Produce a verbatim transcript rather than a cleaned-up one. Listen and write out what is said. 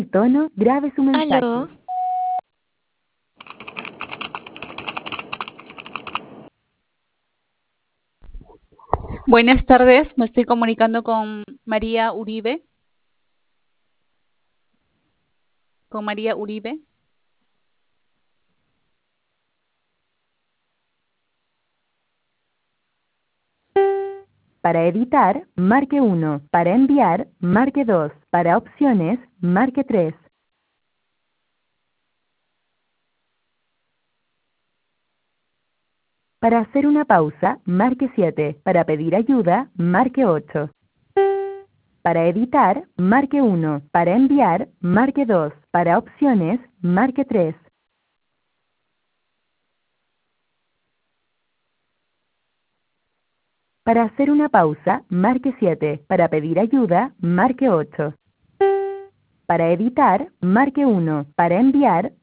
tono, grabe su mensaje. Aló, Buenas tardes, me estoy comunicando con María Uribe. Con María Uribe. Para editar, marque uno. Para enviar, marque dos. Para opciones, marque tres. Para hacer una pausa, marque siete. Para pedir ayuda, marque ocho. Para editar, marque uno. Para enviar, marque dos. Para opciones, marque tres. Para hacer una pausa, marque siete. Para pedir ayuda, marque ocho. Para editar, marque uno. Para enviar,